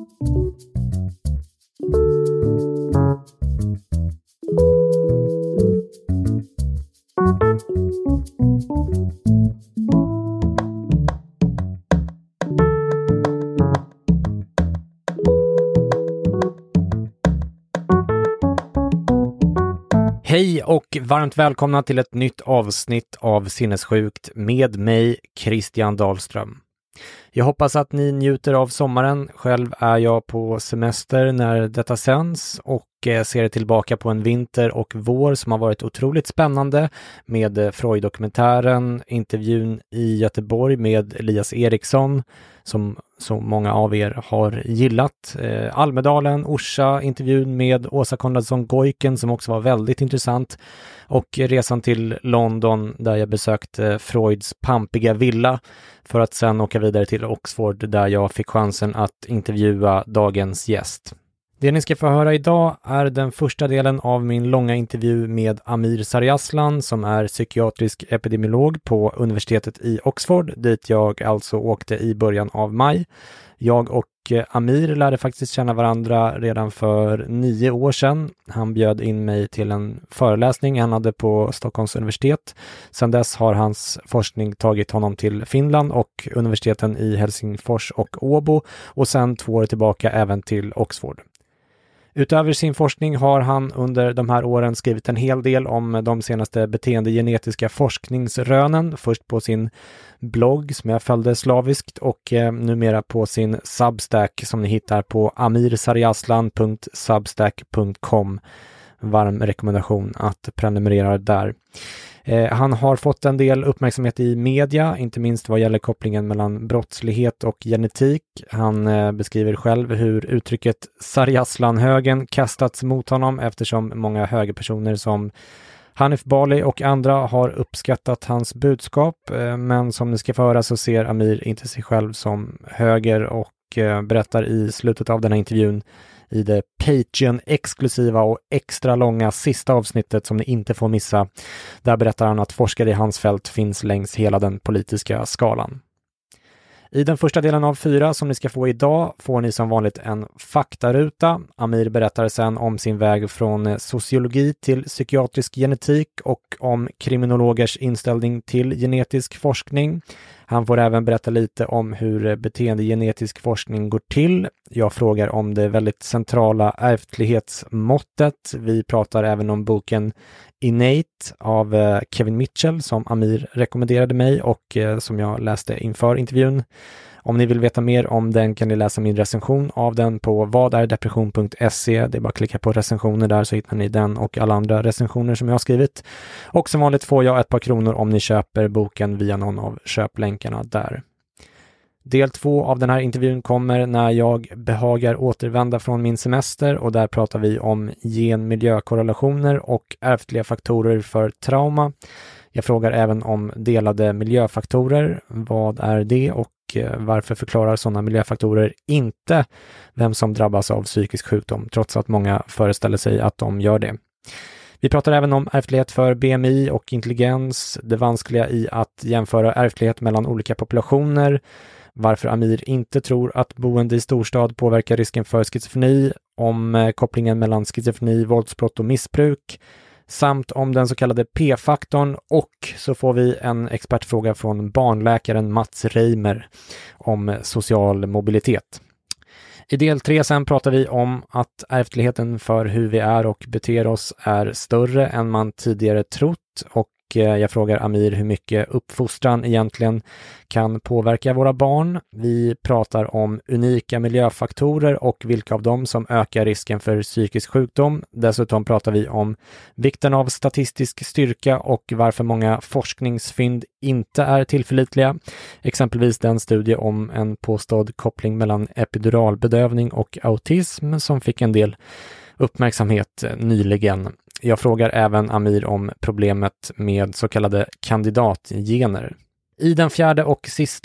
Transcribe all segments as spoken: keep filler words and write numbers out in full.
Hej och varmt välkomna till ett nytt avsnitt av Sinnessjukt med mig, Christian Dahlström. Jag hoppas att ni njuter av sommaren. Själv är jag på semester när detta sänds och ser tillbaka på en vinter och vår som har varit otroligt spännande med Freud-dokumentären, intervjun i Göteborg med Elias Eriksson som så många av er har gillat. Eh, Almedalen, Orsa, intervjun med Åsa Konradsson-Goiken som också var väldigt intressant och resan till London där jag besökte Freuds pampiga villa för att sen åka vidare till Oxford där jag fick chansen att intervjua dagens gäst. Det ni ska få höra idag är den första delen av min långa intervju med Amir Sarjaslan som är psykiatrisk epidemiolog på universitetet i Oxford dit jag alltså åkte i början av maj. Jag och Amir lärde faktiskt känna varandra redan för nio år sedan. Han bjöd in mig till en föreläsning han hade på Stockholms universitet. Sedan dess har hans forskning tagit honom till Finland och universiteten i Helsingfors och Åbo och sedan två år tillbaka även till Oxford. Utöver sin forskning har han under de här åren skrivit en hel del om de senaste beteendegenetiska forskningsrönen. Först på sin blogg som jag följde slaviskt och eh, numera på sin Substack som ni hittar på amirsarjaslan punkt substack punkt com. Varm rekommendation att prenumerera där. Eh, han har fått en del uppmärksamhet i media, inte minst vad gäller kopplingen mellan brottslighet och genetik. Han eh, beskriver själv hur uttrycket Sarjaslan-högen kastats mot honom eftersom många högerpersoner som Hanif Bali och andra har uppskattat hans budskap. Eh, men som ni ska få höra så ser Amir inte sig själv som höger och eh, berättar i slutet av den här intervjun i det Patreon-exklusiva och extra långa sista avsnittet som ni inte får missa. Där berättar han att forskare i hans fält finns längs hela den politiska skalan. I den första delen av fyra som ni ska få idag får ni som vanligt en faktaruta. Amir berättar sen om sin väg från sociologi till psykiatrisk genetik och om kriminologers inställning till genetisk forskning. Han får även berätta lite om hur beteendegenetisk forskning går till. Jag frågar om det väldigt centrala ärftlighetsmåttet. Vi pratar även om boken Innate av Kevin Mitchell som Amir rekommenderade mig och som jag läste inför intervjun. Om ni vill veta mer om den kan ni läsa min recension av den på vadärdepression punkt se. Det är bara att klicka på recensioner där så hittar ni den och alla andra recensioner som jag har skrivit. Och som vanligt får jag ett par kronor om ni köper boken via någon av köplänkarna där. Del två av den här intervjun kommer när jag behagar återvända från min semester och där pratar vi om gen-miljökorrelationer och ärftliga faktorer för trauma. Jag frågar även om delade miljöfaktorer. Vad är det och varför förklarar sådana miljöfaktorer inte vem som drabbas av psykisk sjukdom trots att många föreställer sig att de gör det. Vi pratar även om ärftlighet för B M I och intelligens, det vanskliga i att jämföra ärftlighet mellan olika populationer, varför Amir inte tror att boende i storstad påverkar risken för schizofreni, om kopplingen mellan schizofreni, våldsbrott och missbruk, samt om den så kallade P-faktorn och så får vi en expertfråga från barnläkaren Mats Reimer om social mobilitet. I del tre sen pratar vi om att ärftligheten för hur vi är och beter oss är större än man tidigare trott och jag frågar Amir hur mycket uppfostran egentligen kan påverka våra barn. Vi pratar om unika miljöfaktorer och vilka av dem som ökar risken för psykisk sjukdom. Dessutom pratar vi om vikten av statistisk styrka och varför många forskningsfynd inte är tillförlitliga. Exempelvis den studie om en påstådd koppling mellan epiduralbedövning och autism som fick en del uppmärksamhet nyligen. Jag frågar även Amir om problemet med så kallade kandidatgener. I den fjärde och sista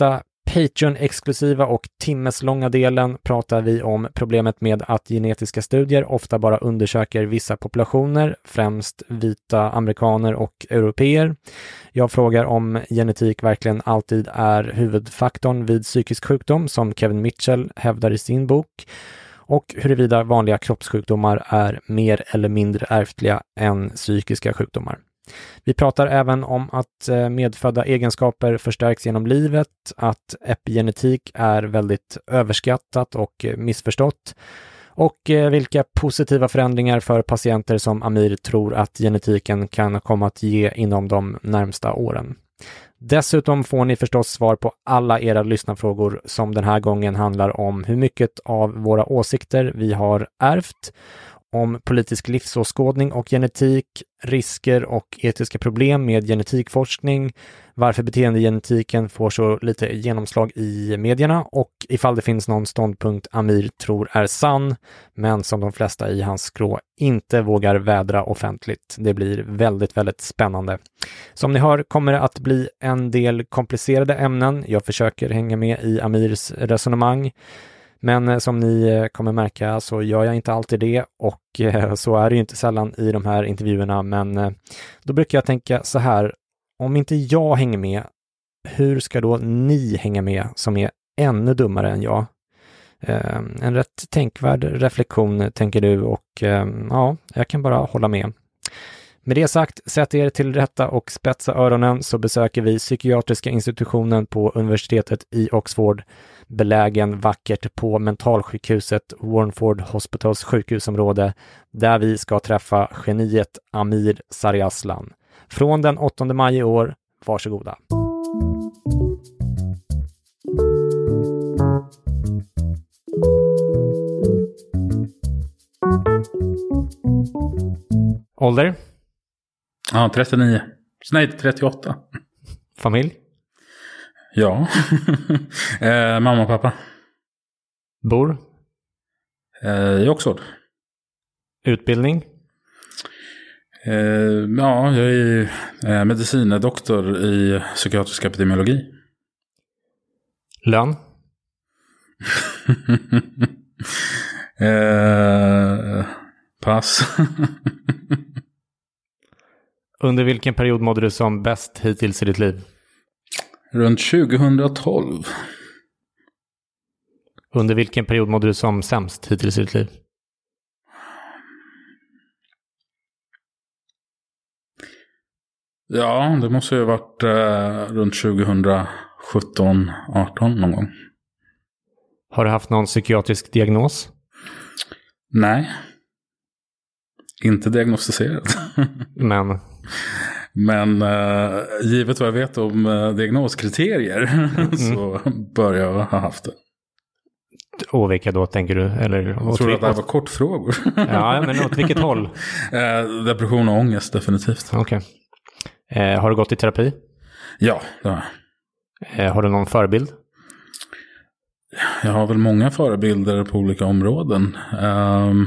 Patreon-exklusiva och timmeslånga delen pratar vi om problemet med att genetiska studier ofta bara undersöker vissa populationer, främst vita amerikaner och europeer. Jag frågar om genetik verkligen alltid är huvudfaktorn vid psykisk sjukdom, som Kevin Mitchell hävdar i sin bok, och huruvida vanliga kroppssjukdomar är mer eller mindre ärftliga än psykiska sjukdomar. Vi pratar även om att medfödda egenskaper förstärks genom livet, att epigenetik är väldigt överskattat och missförstått, och vilka positiva förändringar för patienter som Amir tror att genetiken kan komma att ge inom de närmsta åren. Dessutom får ni förstås svar på alla era lyssnarfrågor som den här gången handlar om hur mycket av våra åsikter vi har ärvt, om politisk livsåskådning och genetik, risker och etiska problem med genetikforskning, varför beteendegenetiken får så lite genomslag i medierna och ifall det finns någon ståndpunkt Amir tror är sann, men som de flesta i hans skrå inte vågar vädra offentligt. Det blir väldigt, väldigt spännande. Som ni hör kommer det att bli en del komplicerade ämnen. Jag försöker hänga med i Amirs resonemang. Men som ni kommer märka så gör jag inte alltid det, och så är det ju inte sällan i de här intervjuerna, men då brukar jag tänka så här: om inte jag hänger med, hur ska då ni hänga med som är ännu dummare än jag? En rätt tänkvärd reflektion, tänker du, och ja, jag kan bara hålla med. Med det sagt, sätt er till rätta och spetsa öronen, så besöker vi psykiatriska institutionen på universitetet i Oxford, belägen vackert på mentalsjukhuset Warnford Hospitals sjukhusområde, där vi ska träffa geniet Amir Sariaslan. Från den åttonde maj i år, varsågoda. Ålder? Ja, trettionio. Nej, trettioåtta. Familj? Ja. eh, mamma och pappa. Bor? Eh, I Oxford. Utbildning? Eh, ja, jag är eh, medicinedoktor i psykiatrisk epidemiologi. Lön? eh, pass. Under vilken period mådde du som bäst hittills i ditt liv? Runt tjugohundratolv. Under vilken period mådde du som sämst hittills i ditt liv? Ja, det måste ju ha varit eh, runt tjugosjutton arton någon gång. Har du haft någon psykiatrisk diagnos? Nej. Inte diagnostiserad. Men... Men uh, givet vad jag vet om uh, diagnoskriterier mm. så bör jag ha haft det. Och vilka då, tänker du? Eller, jag tror att det här var kortfrågor. Ja, men åt vilket håll? Uh, depression och ångest, definitivt. Okej. Okay. Uh, har du gått i terapi? Ja, det har jag. Uh, har du någon förebild? Jag har väl många förebilder på olika områden. Uh,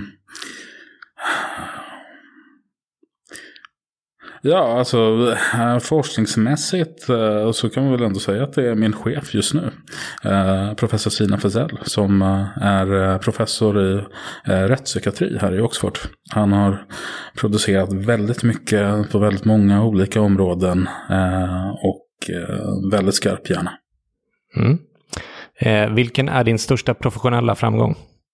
Ja, alltså äh, forskningsmässigt äh, så kan man väl ändå säga att det är min chef just nu. Äh, professor Sina Fazell, som äh, är professor i äh, rättspsykiatri här i Oxford. Han har producerat väldigt mycket på väldigt många olika områden äh, och äh, väldigt skarp hjärna. Mm. Eh, vilken är din största professionella framgång?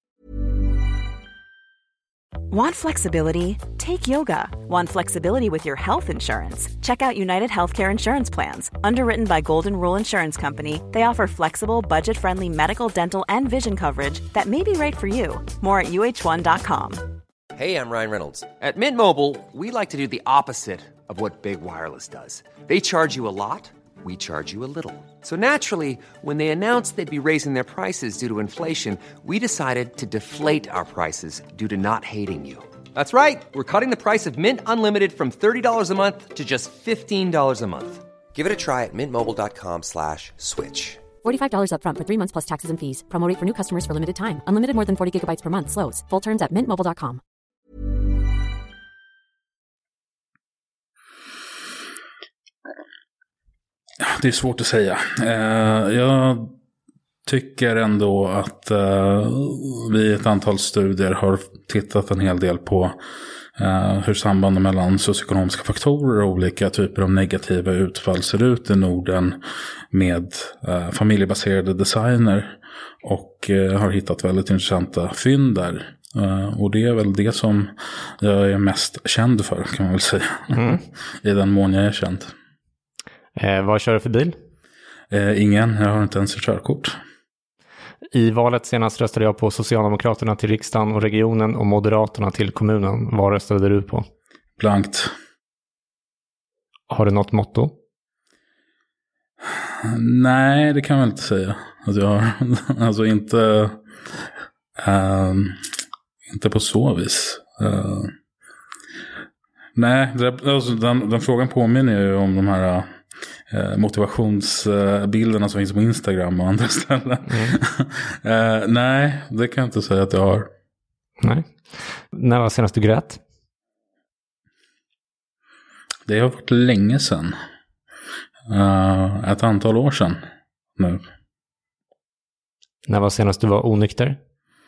Want flexibility? Take yoga. Want flexibility with your health insurance? Check out United Healthcare Insurance Plans. Underwritten by Golden Rule Insurance Company, they offer flexible, budget-friendly medical, dental, and vision coverage that may be right for you. More at U H one dot com. Hey, I'm Ryan Reynolds. At Mint Mobile, we like to do the opposite of what Big Wireless does. They charge you a lot. We charge you a little. So naturally, when they announced they'd be raising their prices due to inflation, we decided to deflate our prices due to not hating you. That's right. We're cutting the price of Mint Unlimited from thirty dollars a month to just fifteen dollars a month. Give it a try at mintmobile.com slash switch. forty-five dollars up front for three months plus taxes and fees. Promo rate for new customers for limited time. Unlimited more than forty gigabytes per month. Slows full terms at mint mobile dot com. Det är svårt att säga. Jag tycker ändå att uh, vi i ett antal studier har tittat en hel del på uh, hur sambanden mellan socioekonomiska faktorer och olika typer av negativa utfall ser ut i Norden med uh, familjebaserade designer. Och uh, har hittat väldigt intressanta fynd där. Uh, och det är väl det som jag är mest känd för, kan man väl säga. Mm. I den mån jag är känd. Eh, vad kör du för bil? Eh, ingen, jag har inte ens ett körkort. I valet senast röstade jag på Socialdemokraterna till riksdagen och regionen och Moderaterna till kommunen. Vad röstade du på? Blankt. Har du något motto? Nej, det kan jag väl inte säga. Alltså, jag har, alltså inte, äh, inte på så vis. Äh, nej, det, alltså, den, den frågan påminner ju om de här äh, motivationsbilderna som finns på Instagram och andra ställen. Mm. äh, nej, det kan jag inte säga att jag har. Nej. När var senast du grät? Det har varit länge sedan. Uh, ett antal år sedan nu. När var senast du var onykter?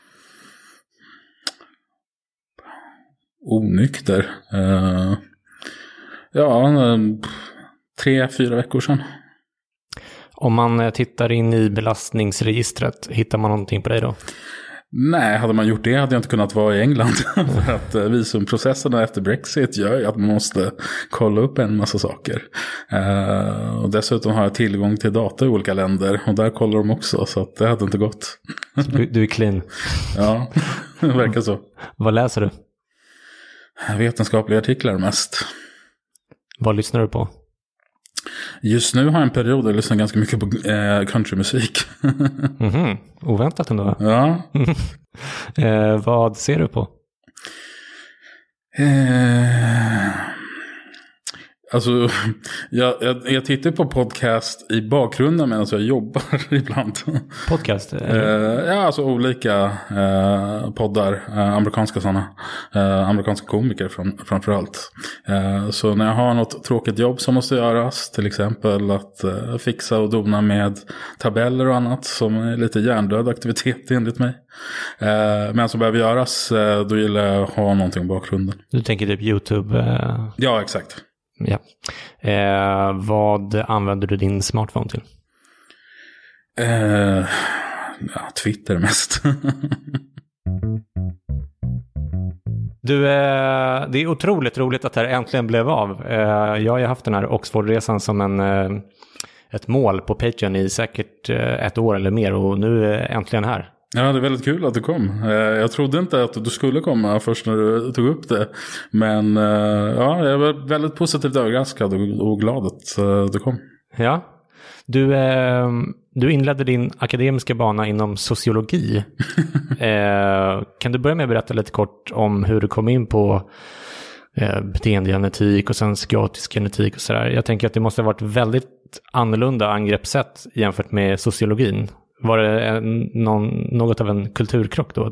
Onykter? Uh, ja, uh, tre, fyra veckor sedan. Om man tittar in i belastningsregistret, hittar man någonting på dig då? Nej, hade man gjort det hade jag inte kunnat vara i England. För att visumprocesserna efter Brexit gör ju att man måste kolla upp en massa saker. Uh, och dessutom har jag tillgång till data i olika länder. Och där kollar de också, så att det hade inte gått. Du, du är clean. Ja, det verkar så. Vad läser du? Vetenskapliga artiklar mest. Vad lyssnar du på? Just nu har jag en period där jag lyssnar ganska mycket på eh, countrymusik. Mm-hmm. Oväntat ändå. Ja. eh, vad ser du på? Eh, alltså, jag, jag, jag tittar på podcast i bakgrunden medan jag jobbar ibland. Podcast? Eh, ja, alltså olika eh, poddar, eh, amerikanska sådana. Eh, amerikanska komiker fram, framförallt. Eh, så när jag har något tråkigt jobb som måste göras, till exempel att eh, fixa och dona med tabeller och annat som är lite hjärndöd aktivitet enligt mig. Eh, men som behöver göras, eh, då gillar jag att ha någonting i bakgrunden. Du tänker typ YouTube? Eh... Ja, exakt. Ja. Eh, vad använder du din smartphone till? Eh, ja, Twitter mest. Du, eh, det är otroligt roligt att det här äntligen blev av. Eh, jag har ju haft den här Oxford-resan som en, eh, ett mål på Patreon i säkert eh, ett år eller mer, och nu är jag äntligen här. Ja, det är väldigt kul att du kom. Jag trodde inte att du skulle komma först när du tog upp det. Men ja, jag var väldigt positivt överraskad och glad att du kom. Ja, du, eh, du inledde din akademiska bana inom sociologi. eh, kan du börja med att berätta lite kort om hur du kom in på eh, beteendegenetik och sen psykiatrisk genetik och sådär? Jag tänker att det måste ha varit väldigt annorlunda angreppssätt jämfört med sociologin. Var det en, någon, något av en kulturkrock då?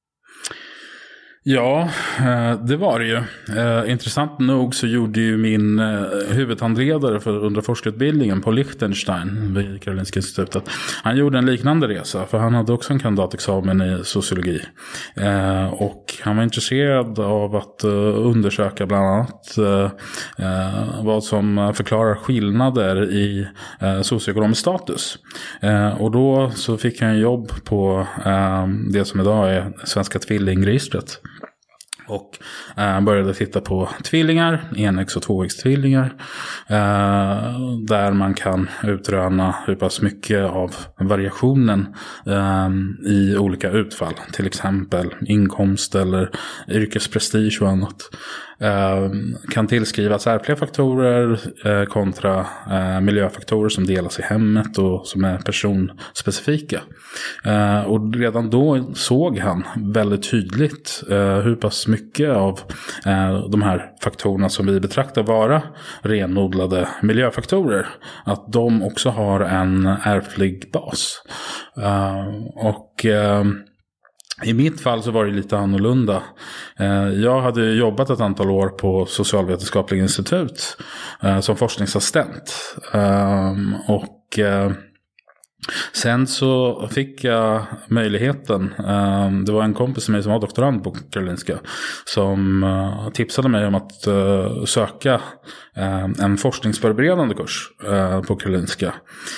Ja, det var det ju. Intressant nog så gjorde ju min huvudhandledare för under forskarutbildningen på Liechtenstein vid Karolinska institutet. Han gjorde en liknande resa, för han hade också en kandidatexamen i sociologi. Och han var intresserad av att undersöka bland annat vad som förklarar skillnader i socioekonomisk status. Och då så fick han jobb på det som idag är Svenska tvillingregistret. Och eh, började titta på tvillingar, enäggs- och tvåäggstvillingar. Eh, där man kan utröna hur pass mycket av variationen eh, i olika utfall. Till exempel inkomst eller yrkesprestige och annat. Eh, kan tillskrivas ärftliga faktorer eh, kontra eh, miljöfaktorer som delas i hemmet och som är personspecifika. Eh, och redan då såg han väldigt tydligt eh, hur pass mycket av eh, de här faktorerna som vi betraktar vara renodlade miljöfaktorer, att de också har en ärftlig bas. Eh, och eh, i mitt fall så var det lite annorlunda. Jag hade jobbat ett antal år på Socialvetenskapliga institut som forskningsassistent. Och Sen så fick jag möjligheten, det var en kompis med mig som var doktorand på Karolinska som tipsade mig om att söka en forskningsförberedande kurs på Karolinska.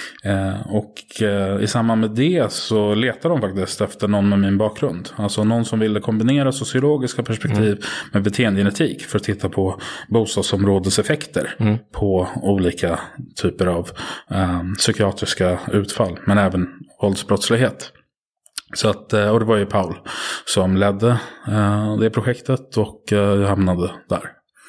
Och i samband med det så letade de faktiskt efter någon med min bakgrund. Alltså någon som ville kombinera sociologiska perspektiv mm. med beteendegenetik för att titta på bostadsområdeseffekter mm. på olika typer av um, psykiatriska utfall, men även våldsbrottslighet. Så att, och det var ju Paul som ledde uh, det projektet och uh, jag hamnade där.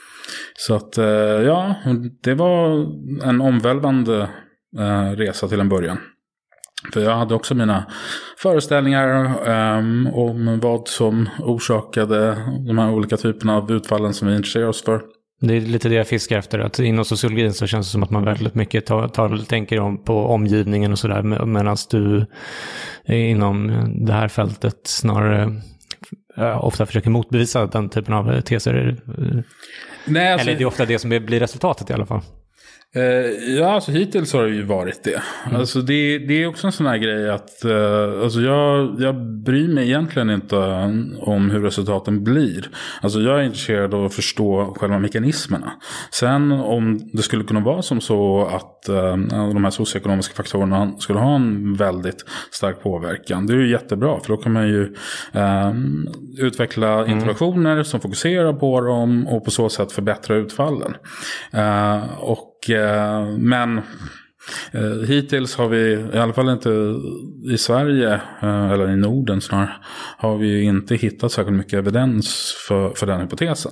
Så att uh, ja, det var en omvälvande uh, resa till en början. För jag hade också mina föreställningar um, om vad som orsakade de här olika typerna av utfallen som vi intresserar oss för. Det är lite det jag fiskar efter, att inom sociologin så känns det som att man väldigt mycket tar, tar, tänker om på omgivningen och sådär, medan du inom det här fältet snarare äh, ofta försöker motbevisa den typen av teser. Nej, alltså, eller det är ofta det som blir resultatet i alla fall. Uh, ja, alltså hittills har det ju varit det. Mm. Alltså det, det är också en sån här grej att uh, alltså jag, jag bryr mig egentligen inte om hur resultaten blir. Alltså jag är intresserad av att förstå själva mekanismerna. Sen om det skulle kunna vara som så att uh, de här socioekonomiska faktorerna skulle ha en väldigt stark påverkan, det är ju jättebra, för då kan man ju uh, utveckla mm. interventioner som fokuserar på dem och på så sätt förbättra utfallen. Uh, och Men eh, hittills har vi, i alla fall inte i Sverige eh, eller i Norden snarare, har vi inte hittat särskilt mycket evidens för, för den hypotesen.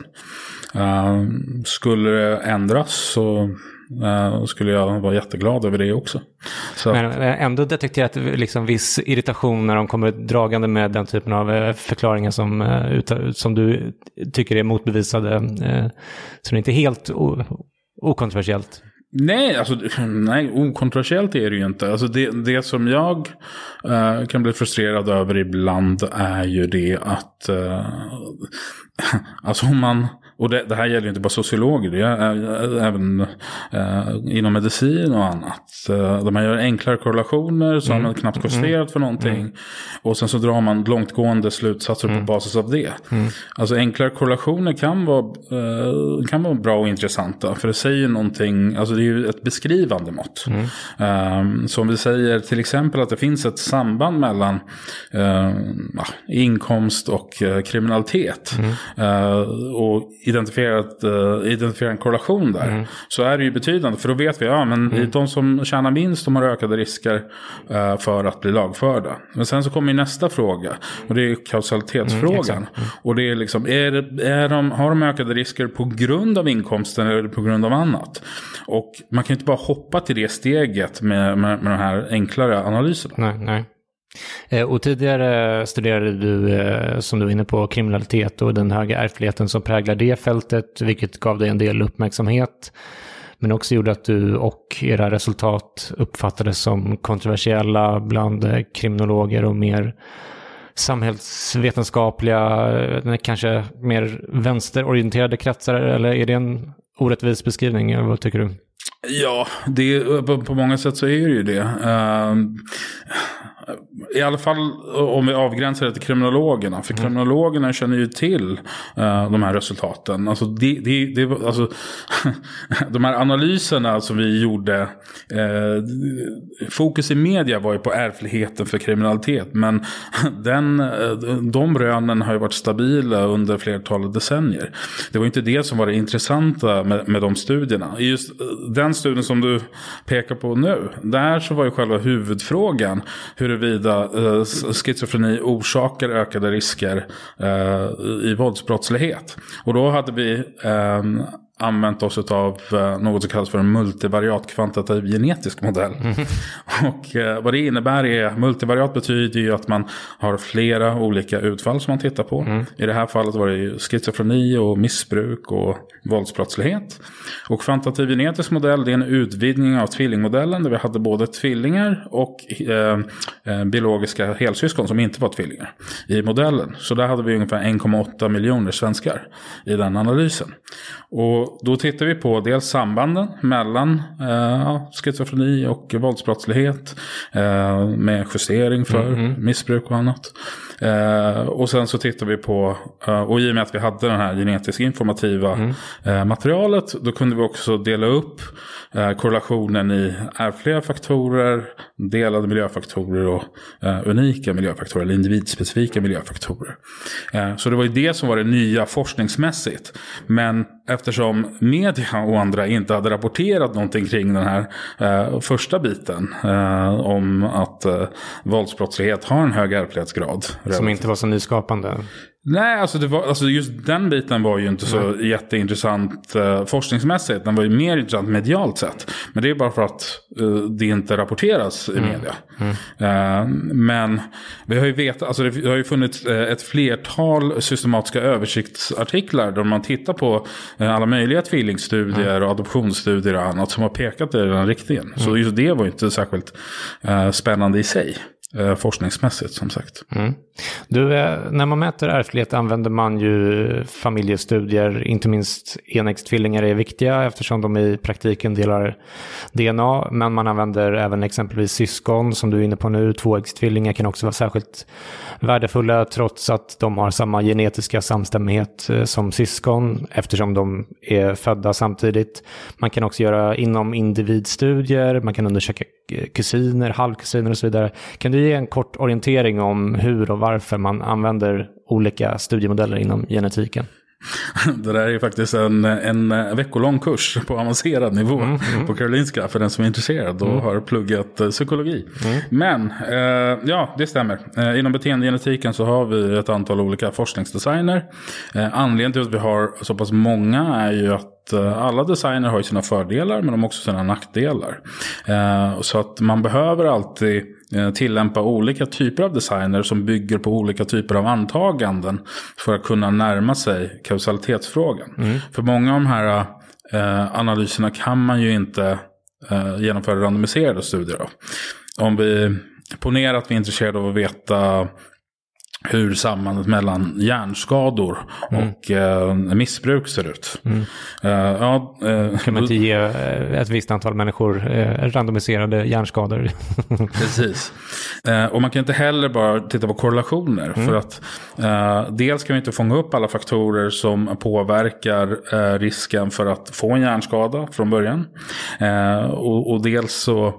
Eh, skulle det ändras så eh, skulle jag vara jätteglad över det också. Så. Men ändå detekterat liksom viss irritation när de kommer dragande med den typen av förklaringar som, som du tycker är motbevisade. Så det är inte helt o- okontroversiellt. Nej, alltså, nej, okontroversiellt är det ju inte. Alltså det, det som jag uh, kan bli frustrerad över ibland är ju det att uh, alltså om man, och det, det här gäller ju inte bara sociologer, det är även uh, inom medicin och annat. Uh, de här gör enklare korrelationer som mm. man knappt justerat mm. för någonting. Mm. Och sen så drar man långtgående slutsatser mm. på basis av det. Mm. Alltså enklare korrelationer kan vara, uh, kan vara bra och intressanta. För det säger någonting, alltså det är ju ett beskrivande mått. Mm. Uh, så om vi säger till exempel att det finns ett samband mellan uh, inkomst och uh, kriminalitet. Mm. Uh, och identifierat, uh, identifiera en korrelation där, mm. så är det ju betydande, för då vet vi, ja men mm. de som tjänar minst, de har ökade risker uh, för att bli lagförda. Men sen så kommer ju nästa fråga, och det är kausalitetsfrågan. Mm, mm. Och det är liksom, är det, är de, har de ökade risker på grund av inkomsten eller på grund av annat? Och man kan ju inte bara hoppa till det steget med, med, med de här enklare analyserna. Nej, nej. Och tidigare studerade du, som du var inne på, kriminalitet och den höga ärftligheten som präglar det fältet, vilket gav dig en del uppmärksamhet, men också gjorde att du och era resultat uppfattades som kontroversiella bland kriminologer och mer samhällsvetenskapliga, kanske mer vänsterorienterade kretsar, eller är det en orättvis beskrivning? Vad tycker du? Ja, det, på, på många sätt så är det ju det. Uh, I alla fall om vi avgränsar det till kriminologerna. För mm. kriminologerna känner ju till uh, de här resultaten. Alltså, det, det, det, alltså de här analyserna som vi gjorde, uh, fokus i media var ju på ärftligheten för kriminalitet. Men den, uh, de rönen har ju varit stabila under flertalet decennier. Det var inte det som var det intressanta med, med de studierna. Just uh, den studien som du pekar på nu, där så var ju själva huvudfrågan huruvida uh, schizofreni orsakar ökade risker uh, i våldsbrottslighet. Och då hade vi uh, använt oss av uh, något som kallas för en multivariat kvantitativ genetisk modell. Mm. Och uh, vad det innebär är, multivariat betyder ju att man har flera olika utfall som man tittar på. Mm. I det här fallet var det ju schizofreni och missbruk och våldsbrottslighet. Och kvantitativ genetisk modell, det är en utvidgning av tvillingmodellen där vi hade både tvillingar och eh, eh, biologiska helsyskon som inte var tvillingar i modellen. Så där hade vi ungefär en komma åtta miljoner svenskar i den analysen. Och och då tittar vi på dels sambanden mellan eh, schizofreni och våldsbrottslighet eh, med justering för mm-hmm. missbruk och annat. Eh, och sen så tittar vi på, eh, och i och med att vi hade den här genetiskt informativa mm. eh, materialet, då kunde vi också dela upp eh, korrelationen i ärftliga faktorer, delade miljöfaktorer och eh, unika miljöfaktorer eller individspecifika miljöfaktorer. Eh, så det var ju det som var det nya forskningsmässigt. Men eftersom media och andra inte hade rapporterat någonting kring den här eh, första biten eh, om att eh, våldsbrottslighet har en hög ärftlighetsgrad. Som inte var så nyskapande. Nej, alltså, det var, alltså just den biten var ju inte så mm. jätteintressant uh, forskningsmässigt. Den var ju mer intressant medialt sett. Men det är bara för att uh, det inte rapporteras i mm. media. Mm. Uh, men vi har ju vetat, alltså det har ju funnits uh, ett flertal systematiska översiktsartiklar där man tittar på uh, alla möjliga tvillingstudier mm. och adoptionsstudier och annat som har pekat i den riktningen. Mm. Så just det var ju inte särskilt uh, spännande i sig. Eh, forskningsmässigt som sagt. Mm. Du, eh, när man mäter ärftlighet använder man ju familjestudier, inte minst enäggstvillingar är viktiga eftersom de i praktiken delar D N A, men man använder även exempelvis syskon som du är inne på nu. Tvåäggstvillingar kan också vara särskilt värdefulla trots att de har samma genetiska samstämmighet eh, som syskon eftersom de är födda samtidigt. Man kan också göra inom individstudier, man kan undersöka kusiner, halvkusiner och så vidare. Kan du ge en kort orientering om hur och varför man använder olika studiemodeller inom genetiken? Det där är ju faktiskt en, en veckolång kurs på avancerad nivå mm, mm. på Karolinska för den som är intresserad och mm. har pluggat psykologi. Mm. Men eh, ja, det stämmer. Eh, inom beteendegenetiken så har vi ett antal olika forskningsdesigner. Eh, anledningen till att vi har så pass många är ju att alla designer har ju sina fördelar men de har också sina nackdelar. Eh, så att man behöver alltid eh, tillämpa olika typer av designer som bygger på olika typer av antaganden för att kunna närma sig kausalitetsfrågan. Mm. För många av de här eh, analyserna kan man ju inte eh, genomföra randomiserade studier av. Om vi ponerar att vi är intresserade av att veta hur sambandet mellan hjärnskador mm. och eh, missbruk ser ut. Mm. Uh, ja, uh, kan man inte ge ett visst antal människor uh, randomiserade hjärnskador? Precis. Uh, och man kan inte heller bara titta på korrelationer. Mm. För att uh, dels kan vi inte fånga upp alla faktorer som påverkar uh, risken för att få en hjärnskada från början. Uh, och, och dels så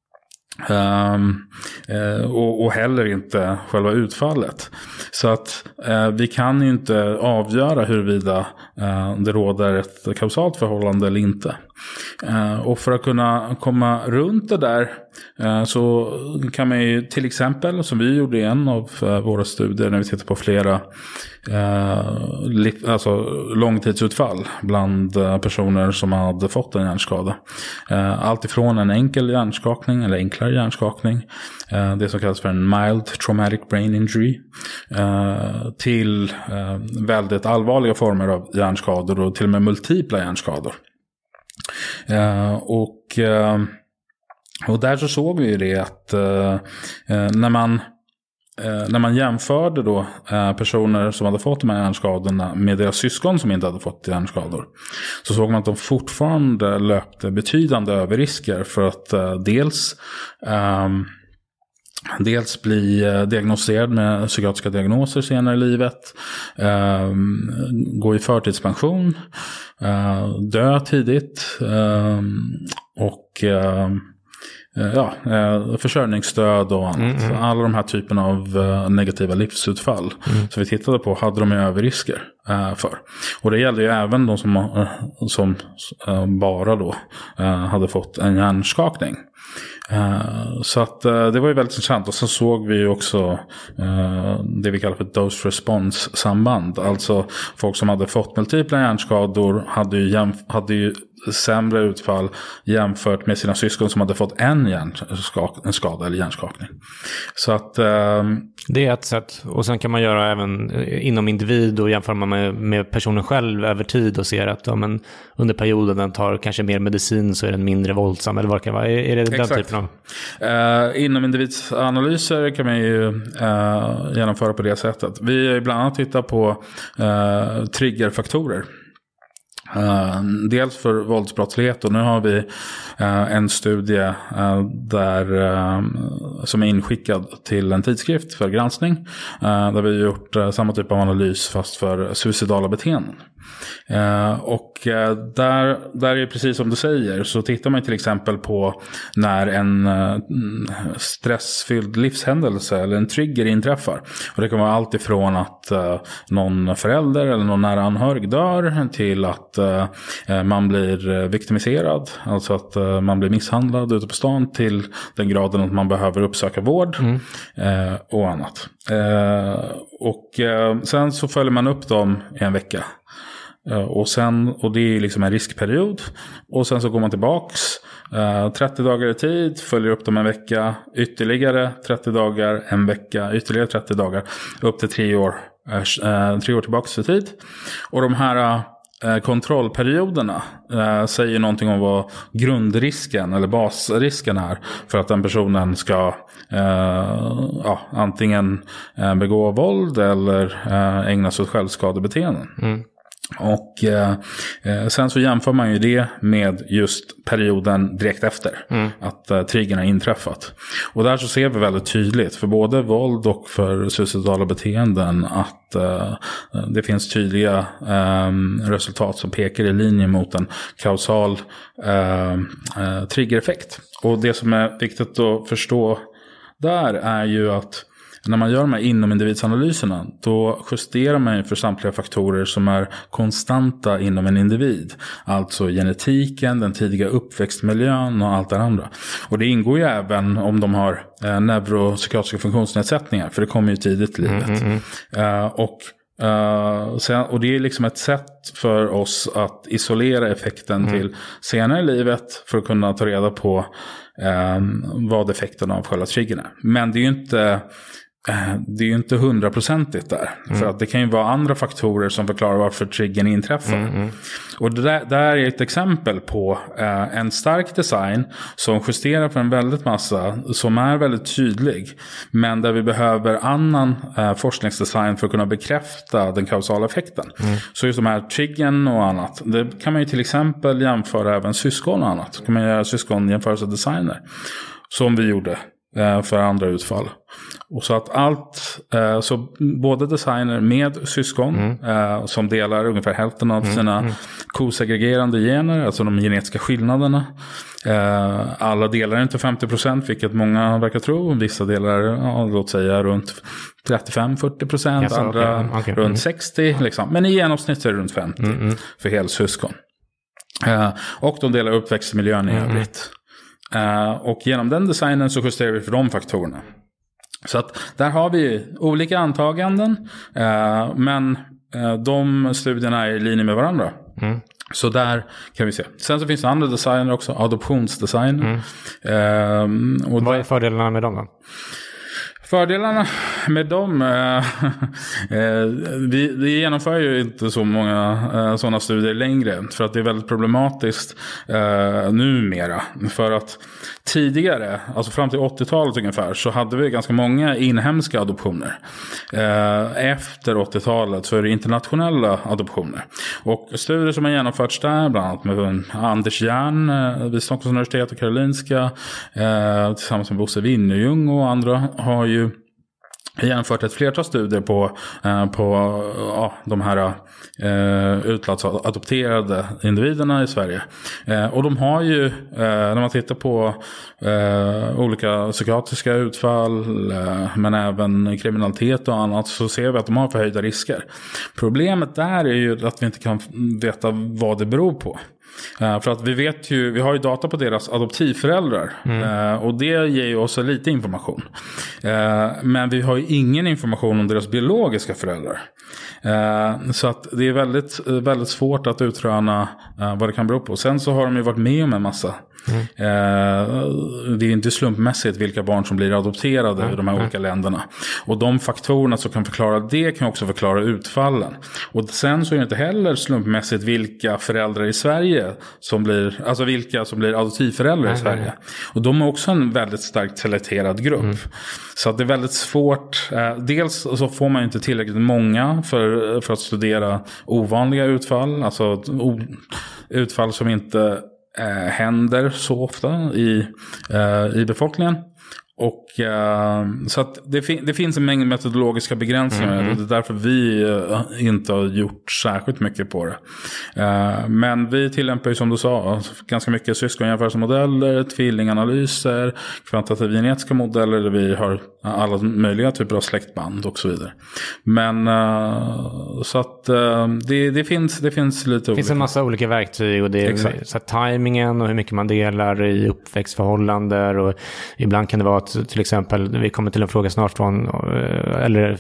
Um, uh, och, och heller inte själva utfallet. Så att uh, vi kan inte avgöra huruvida uh, det råder ett kausalt förhållande eller inte. Uh, och för att kunna komma runt det där uh, så kan man ju till exempel, som vi gjorde i en av uh, våra studier när vi tittar på flera uh, li- alltså långtidsutfall bland uh, personer som hade fått en hjärnskada. Uh, allt ifrån en enkel hjärnskakning eller enklare hjärnskakning, uh, det som kallas för en mild traumatic brain injury, uh, till uh, väldigt allvarliga former av hjärnskador och till och med multipla hjärnskador. Uh, och, uh, och där så såg vi ju det att uh, uh, när man uh, när man jämförde då uh, personer som hade fått de här hjärnskadorna med deras syskon som inte hade fått hjärnskador, så såg man att de fortfarande löpte betydande överrisker för att uh, dels um, Dels bli diagnostiserad med psykiatriska diagnoser senare i livet, eh, gå i förtidspension, eh, dö tidigt eh, och eh, ja, eh, försörjningsstöd och annat. Mm, mm. Alla de här typerna av eh, negativa livsutfall mm. som vi tittade på hade de överrisker eh, för. Och det gällde ju även de som, eh, som eh, bara då eh, hade fått en hjärnskakning. Uh, så att uh, det var ju väldigt intressant. Och så såg vi ju också uh, det vi kallar för dose-response-samband. Alltså folk som hade fått multipla hjärnskador hade ju, jämf- hade ju sämre utfall jämfört med sina syskon som hade fått en, hjärnskak- en skada eller hjärnskakning. Så att uh, det är ett sätt. Och sen kan man göra även inom individ och jämföra man med, med personen själv över tid och ser att ja, men under perioden den tar kanske mer medicin så är den mindre våldsam eller vad det kan vara. Är, är det den Exakt. typen av? Uh, inom individsanalyser kan man ju uh, genomföra på det sättet. Vi har ju bland annat tittat på uh, triggerfaktorer. Uh, dels för våldsbrottslighet, och nu har vi uh, en studie uh, där, uh, som är inskickad till en tidskrift för granskning, uh, där vi har gjort uh, samma typ av analys fast för suicidala beteenden. Uh, och uh, där, där är precis som du säger, så tittar man till exempel på när en uh, stressfylld livshändelse eller en trigger inträffar. Och det kan vara allt ifrån att uh, någon förälder eller någon nära anhörig dör till att uh, man blir viktimiserad, alltså att uh, man blir misshandlad ute på stan, till den graden att man behöver uppsöka vård mm. uh, och annat. Uh, och uh, sen så följer man upp dem i en vecka. Och, sen, och det är liksom en riskperiod. Och sen så går man tillbaks uh, trettio dagar i tid, följer upp dem en vecka, ytterligare trettio dagar, en vecka, ytterligare trettio dagar, upp till tre år, uh, tre år tillbaks i tid. Och de här uh, kontrollperioderna uh, säger någonting om vad grundrisken eller basrisken är för att den personen ska uh, ja, antingen uh, begå våld eller uh, ägna sig åt självskadebeteenden. Mm. Och eh, sen så jämför man ju det med just perioden direkt efter mm. att eh, triggern har inträffat. Och där så ser vi väldigt tydligt för både våld och för suicidala beteenden att eh, det finns tydliga eh, resultat som pekar i linje mot en kausal eh, eh, triggereffekt. Och det som är viktigt att förstå där är ju att när man gör de här inom individsanalyserna, då justerar man ju för samtliga faktorer som är konstanta inom en individ. Alltså genetiken, den tidiga uppväxtmiljön och allt det andra. Och det ingår ju även om de har eh, neuropsykiatriska funktionsnedsättningar, för det kommer ju tidigt i livet. Mm, mm, mm. Uh, och Uh, sen, och det är liksom ett sätt för oss att isolera effekten mm. till senare i livet för att kunna ta reda på um, vad effekten av själva triggern är. Men det är ju inte det är ju inte hundraprocentigt där. Mm. För att det kan ju vara andra faktorer som förklarar varför triggern inträffar. Mm, mm. Och det där, där är ett exempel på eh, en stark design som justerar för en väldigt massa, som är väldigt tydlig. Men där vi behöver annan eh, forskningsdesign för att kunna bekräfta den kausala effekten. Mm. Så just de här triggern och annat, det kan man ju till exempel jämföra även syskon och annat. Kan man göra syskonjämförelsedesigner. Som vi gjorde eh, för andra utfall. Och så att allt, eh, så både designer med syskon mm. eh, som delar ungefär hälften av sina mm. Mm. kosegregerande gener, alltså de genetiska skillnaderna. Eh, alla delar inte femtio procent, vilket många verkar tro. Vissa delar, ja, låt säga runt trettiofem till fyrtio procent, yes, andra okay. Okay. runt mm. sextio. Liksom. Men i genomsnitt är det runt femtio mm. Mm. för helsyskon. Eh, och de delar uppväxtmiljön i mm. övrigt. Eh, och genom den designen så justerar vi för de faktorerna. Så att där har vi olika antaganden, eh, men eh, de studierna är i linje med varandra. Mm. Så där kan vi se. Sen så finns det andra designer också, adoptionsdesign. Mm. Eh, och vad är fördelarna med dem då? Fördelarna med dem, eh, eh, vi, vi genomför ju inte så många eh, sådana studier längre, för att det är väldigt problematiskt eh, numera. För att tidigare, alltså fram till åttiotalet ungefär, så hade vi ganska många inhemska adoptioner. Eh, efter åttiotalet så är det internationella adoptioner. Och studier som har genomförts där, bland annat med Anders Järn eh, vid Stockholms universitet och Karolinska, eh, tillsammans med Bosse Winnerljung och andra, har ju genomfört ett flertal studier på, eh, på ja, de här eh, utlandsadopterade individerna i Sverige. Eh, och de har ju, eh, när man tittar på eh, olika psykiatriska utfall, eh, men även kriminalitet och annat, så ser vi att de har förhöjda risker. Problemet där är ju att vi inte kan veta vad det beror på. Uh, för att vi vet ju, vi har ju data på deras adoptivföräldrar mm. uh, och det ger ju oss lite information. Uh, men vi har ju ingen information om deras biologiska föräldrar. Uh, så att det är väldigt, väldigt svårt att utröna uh, vad det kan bero på. Sen så har de ju varit med om en massa Mm. Eh, det är inte slumpmässigt vilka barn som blir adopterade mm. i de här mm. olika länderna. Och de faktorerna som kan förklara det kan också förklara utfallen. Och sen så är det inte heller slumpmässigt vilka föräldrar i Sverige som blir, alltså vilka som blir adoptivföräldrar mm. i Sverige. Och de är också en väldigt starkt selekterad grupp. Mm. Så att det är väldigt svårt. Eh, dels så får man inte tillräckligt många för, för att studera ovanliga utfall. Alltså o, utfall som inte eh, händer så ofta i, eh, i befolkningen. Och uh, så att det, fin- det finns en mängd metodologiska begränsningar mm. och det är därför vi uh, inte har gjort särskilt mycket på det. Uh, men vi tillämpar ju som du sa ganska mycket syskonjämförelsemodeller, tvillinganalyser, kvantitativa genetiska modeller där vi har alla möjliga typer av släktband och så vidare. Men uh, så att uh, det, det, finns, det finns lite olika. Det finns en massa olika verktyg och det är så här, timingen och hur mycket man delar i uppväxtförhållanden och ibland kan det vara till exempel, vi kommer till en fråga snart från eller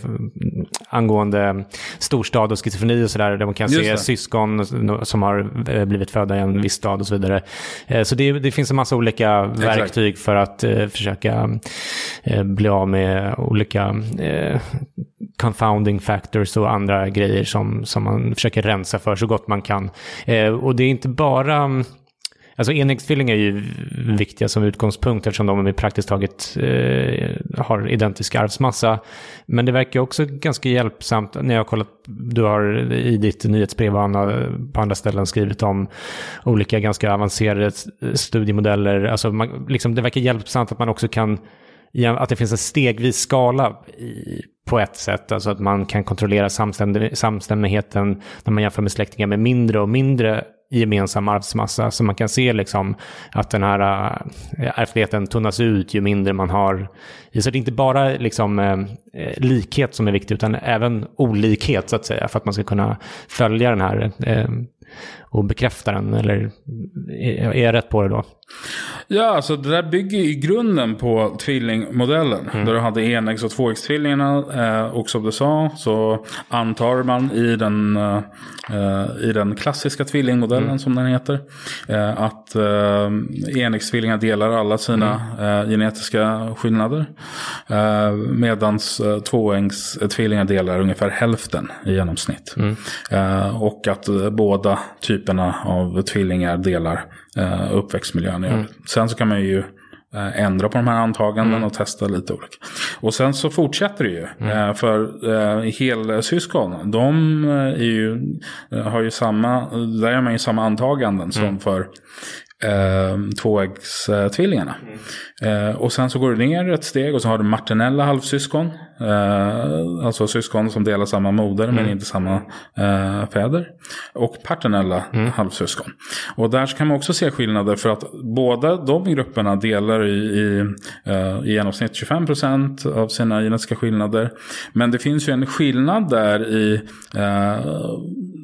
angående storstad och schizofreni och sådär, där man kan se syskon som har blivit födda i en viss stad och så vidare. Så det, det finns en massa olika Exakt. verktyg för att uh, försöka uh, bli av med olika uh, confounding factors och andra grejer som, som man försöker rensa för så gott man kan. Uh, och det är inte bara Alltså enäggstvillingar är ju viktiga som utgångspunkt eftersom de är praktiskt taget eh, har identisk arvsmassa. Men det verkar också ganska hjälpsamt när jag har kollat, du har i ditt nyhetsbrev Anna, på andra ställen skrivit om olika ganska avancerade studiemodeller. Alltså man, liksom, det verkar hjälpsamt att man också kan, att det finns en stegvis skala i, på ett sätt. Alltså att man kan kontrollera samstäm- samstämmigheten när man jämför med släktingar med mindre och mindre gemensam arvsmassa, så man kan se liksom att den här äh, ärftligheten tunnas ut ju mindre man har. Så det är inte bara liksom äh, likhet som är viktigt utan även olikhet så att säga, för att man ska kunna följa den här äh, och bekräfta den. Eller är, är jag rätt på det då? Ja, alltså det där bygger i grunden på tvillingmodellen. Mm. Där du hade enäggs- och tvåäggstvillingarna. Eh, och som du sa så antar man i den, eh, i den klassiska tvillingmodellen mm. som den heter. Eh, att eh, enäggstvillingar delar alla sina mm. eh, genetiska skillnader. Eh, medans eh, tvåäggstvillingar delar ungefär hälften i genomsnitt. Mm. Eh, och att eh, båda typerna av tvillingar delar Uh, uppväxtmiljön. Mm. Sen så kan man ju uh, ändra på de här antaganden mm. och testa lite olika. Och sen så fortsätter det ju. Mm. Uh, för uh, helsyskon, de uh, är ju, uh, har ju samma, där är man ju samma antaganden mm. som för Uh, tvåäggstvillingarna. Mm. Uh, och sen så går du ner ett steg och så har du marginella halvsyskon. Uh, alltså syskon som delar samma moder mm. men inte samma uh, fäder. Och paternella mm. halvsyskon. Och där kan man också se skillnader för att båda de grupperna delar i, i, uh, i genomsnitt tjugofem procent av sina genetiska skillnader. Men det finns ju en skillnad där i uh,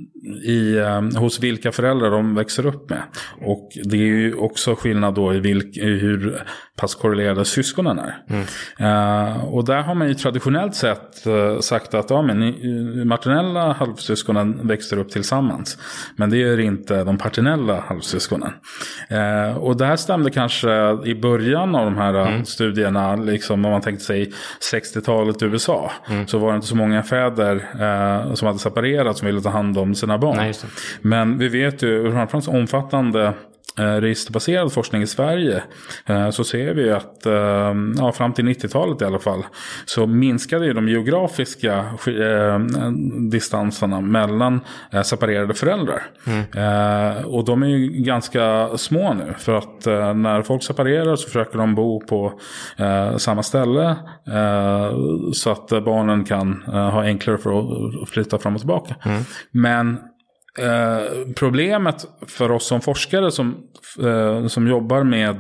i, um, hos vilka föräldrar de växer upp med. Och det är ju också skillnad då i, vilk, i hur pass korrelerade syskonen är. Mm. Uh, och där har man ju traditionellt sett uh, sagt att ja, men uh, marginella halvsyskonen växer upp tillsammans. Men det gör inte de paternella halvsyskonen. Uh, och det här stämde kanske i början av de här mm. studierna, liksom om man tänkte sig sextiotalet i U S A. Mm. Så var det inte så många fäder uh, som hade separerat som ville ta hand om sina barn. Nej, men vi vet ju framförallt omfattande eh, registerbaserad forskning i Sverige eh, så ser vi att eh, ja, fram till nittiotalet i alla fall så minskade ju de geografiska eh, distanserna mellan eh, separerade föräldrar. Mm. Eh, och de är ju ganska små nu för att eh, när folk separerar så försöker de bo på eh, samma ställe eh, så att barnen kan eh, ha enklare för att flytta fram och tillbaka. Mm. Men Eh, problemet för oss som forskare som, eh, som jobbar med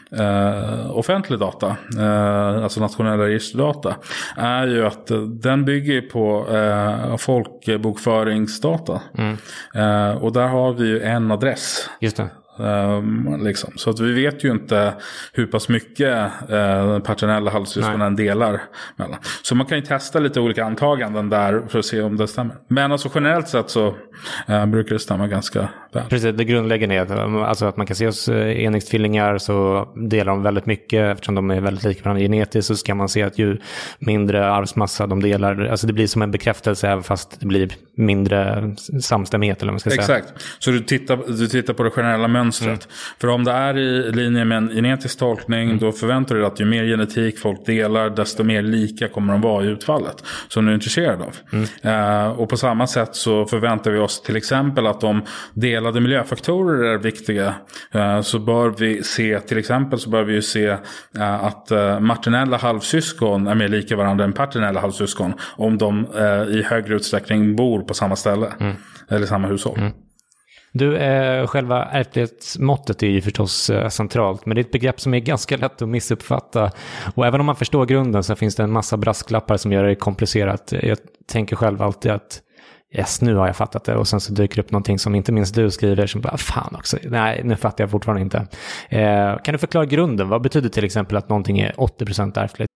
eh, offentlig data, eh, alltså nationella registerdata, är ju att eh, den bygger på eh, folkbokföringsdata. Mm. Eh, och där har vi ju en adress. Just det. Um, liksom. Så att vi vet ju inte hur pass mycket uh, paternella halvsyskonen delar mellan. Så man kan ju testa lite olika antaganden där för att se om det stämmer. Men alltså generellt sett så uh, brukar det stämma ganska Precis, det grundläggande är att, alltså att man kan se hos enäggstvillingar så delar de väldigt mycket eftersom de är väldigt lika varandra genetiskt, så ska man se att ju mindre arvsmassa de delar, alltså det blir som en bekräftelse även fast det blir mindre samstämmighet eller vad man ska säga. Exakt, så du tittar, du tittar på det generella mönstret. Mm. För om det är i linje med en genetisk tolkning mm. då förväntar du dig att ju mer genetik folk delar desto mer lika kommer de vara i utfallet som du är intresserad av. Mm. Uh, och på samma sätt så förväntar vi oss till exempel att om delade miljöfaktorer är viktiga uh, så bör vi se, till exempel så bör vi ju se uh, att uh, maternella halvsyskon är mer lika varandra än paternella halvsyskon om de uh, i högre utsträckning bor på samma ställe mm. eller samma hushåll. Mm. Du, eh, själva ärftlighetsmåttet är ju förstås eh, centralt, men det är ett begrepp som är ganska lätt att missuppfatta. Och även om man förstår grunden så finns det en massa brasklappar som gör det komplicerat. Jag tänker själv alltid att yes, nu har jag fattat det, och sen så dyker upp någonting som inte minst du skriver som bara, fan också, nej, nu fattar jag fortfarande inte. Eh, kan du förklara grunden? Vad betyder till exempel att någonting är åttio procent ärftligt?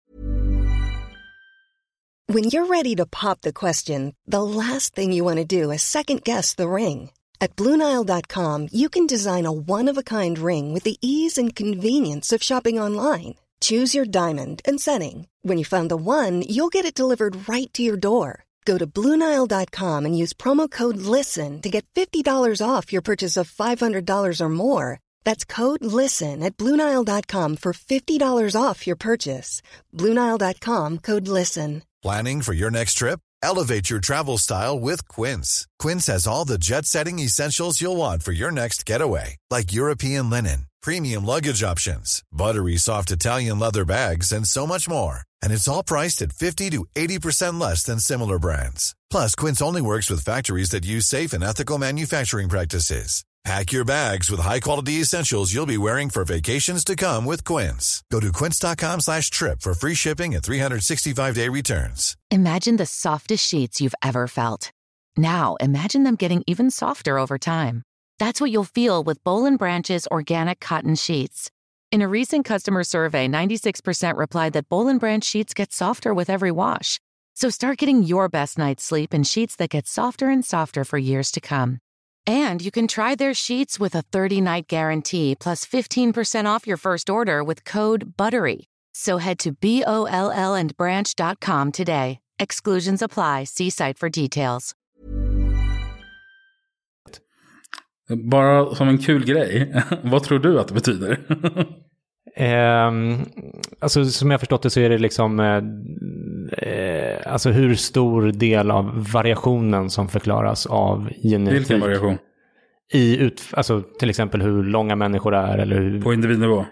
When you're ready to pop the question, the last thing you want to do is second guess the ring. At Blue Nile dot com, you can design a one-of-a-kind ring with the ease and convenience of shopping online. Choose your diamond and setting. When you find the one, you'll get it delivered right to your door. Go to Blue Nile dot com and use promo code LISTEN to get fifty dollars off your purchase of five hundred dollars or more. That's code LISTEN at Blue Nile dot com for fifty dollars off your purchase. Blue Nile dot com, code LISTEN. Planning for your next trip? Elevate your travel style with Quince. Quince has all the jet-setting essentials you'll want for your next getaway, like European linen, premium luggage options, buttery soft Italian leather bags, and so much more. And it's all priced at fifty to eighty percent less than similar brands. Plus, Quince only works with factories that use safe and ethical manufacturing practices. Pack your bags with high-quality essentials you'll be wearing for vacations to come with Quince. Go to quince.com slash trip for free shipping and three sixty-five day returns. Imagine the softest sheets you've ever felt. Now, imagine them getting even softer over time. That's what you'll feel with Boll and Branch's organic cotton sheets. In a recent customer survey, ninety-six percent replied that Boll and Branch sheets get softer with every wash. So start getting your best night's sleep in sheets that get softer and softer for years to come. And you can try their sheets with a thirty-night guarantee plus fifteen percent off your first order with code BUTTERY. So head to B O L L and branch dot com today. Exclusions apply. See site for details. Bara som en kul grej. Vad tror du att det betyder? Eh, alltså som jag förstått det så är det liksom eh, alltså hur stor del av variationen som förklaras av genetik. Vilken variation? I ut, alltså till exempel hur långa människor är eller hur... På individnivå?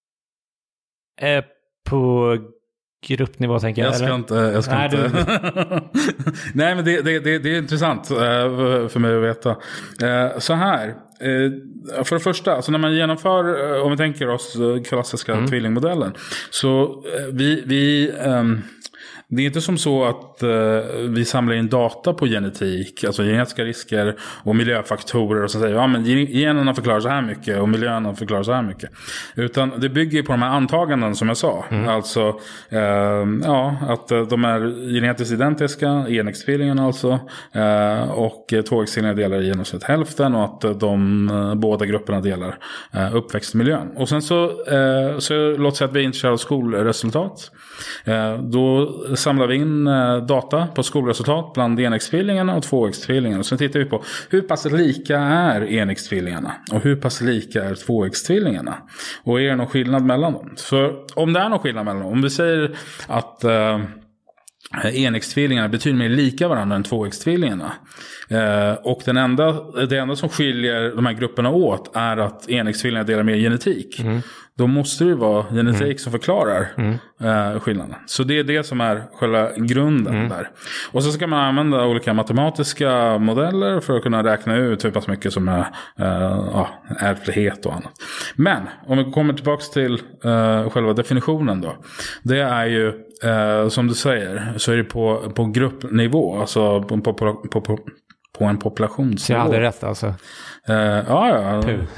Eh, på gruppnivå tänker jag. Jag ska eller? inte... Jag ska Nej, inte. du... Nej, men det, det, det, det är intressant för mig att veta. Så här... För det första, alltså när man genomför, om vi tänker oss klassiska mm. tvillingmodellen, så vi, vi um, det är inte som så att uh, vi samlar in data på genetik, alltså genetiska risker och miljöfaktorer och så säger ja men generna förklarar så här mycket och miljön förklarar så här mycket, utan det bygger på de här antaganden som jag sa, mm. alltså uh, ja, att de är genetiskt identiska, enäggstvillingarna alltså, uh, och tvåäggstvillingar delar i genomsnitt hälften och att de uh, båda grupperna delar uh, uppväxtmiljön. Och sen så, uh, så låt säga att vi är intresserade av skolresultat. Uh, då samlar vi in uh, data på skolresultat bland enäggstvillingarna och tvåäggstvillingarna. Och sen tittar vi på hur pass lika är enäggstvillingarna och hur pass lika är tvåäggstvillingarna. Och är det någon skillnad mellan dem? För om det är någon skillnad mellan dem, om vi säger att uh, enäggstvillingarna betyder mer lika varandra än tvåäggstvillingarna. Eh, och den enda, det enda som skiljer de här grupperna åt är att enäggstvillingar delar mer genetik. Mm. Då måste det vara genetik mm. som förklarar mm. eh, skillnaden. Så det är det som är själva grunden mm. där. Och så ska man använda olika matematiska modeller för att kunna räkna ut hur pass mycket som är eh, ja, ärftlighet och annat. Men om vi kommer tillbaka till eh, själva definitionen då. Det är ju eh, som du säger så är det på, på gruppnivå, alltså på, på, på, på på en populationsnivå. Jag hade rätt alltså. Uh, ja, ja.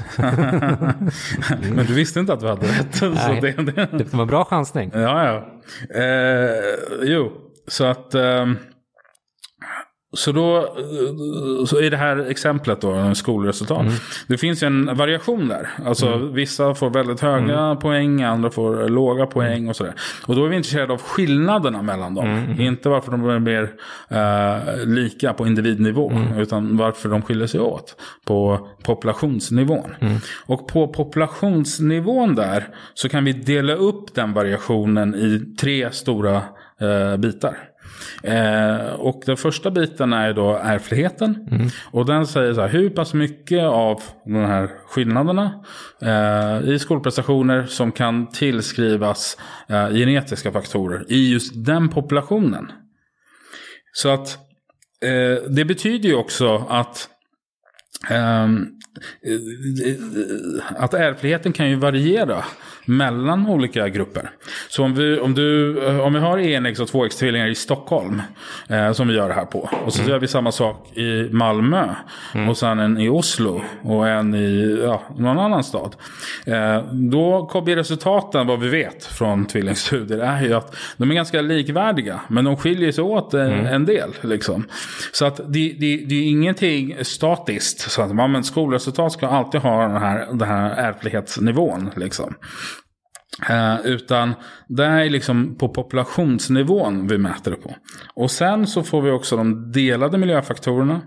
Men du visste inte att du hade rätt. Så det, det... det var en bra chansning. Ja, ja. Uh, jo, så att... Uh, Så då så är det här exemplet då en skolresultat. Mm. Det finns ju en variation där. Alltså mm. vissa får väldigt höga mm. poäng, andra får låga poäng och sådär. Och då är vi intresserade av skillnaderna mellan dem. Mm. Inte varför de är mer uh, lika på individnivå, mm. utan varför de skiljer sig åt på populationsnivån. Mm. Och på populationsnivån där så kan vi dela upp den variationen i tre stora uh, bitar. Eh, och den första biten är då ärftligheten. Mm. Och den säger så här, hur pass mycket av de här skillnaderna eh, i skolprestationer som kan tillskrivas eh, genetiska faktorer i just den populationen. Så att eh, det betyder ju också att Um, att ärftligheten kan ju variera mellan olika grupper. Så om vi, om du, om vi har enäggs- och tvåäggstvillingar i Stockholm eh, som vi gör det här på, och så mm. gör vi samma sak i Malmö mm. och sen en i Oslo och en i ja, någon annan stad, eh, då kommer resultaten, vad vi vet från tvillingstudier, är ju att de är ganska likvärdiga, men de skiljer sig åt en, mm. en del liksom. Så att det, det, det är ingenting statiskt. Så att man, men skolresultat ska alltid ha den här, den här ärftlighetsnivån liksom. Eh, utan det är liksom på populationsnivån vi mäter det på. Och sen så får vi också de delade miljöfaktorerna.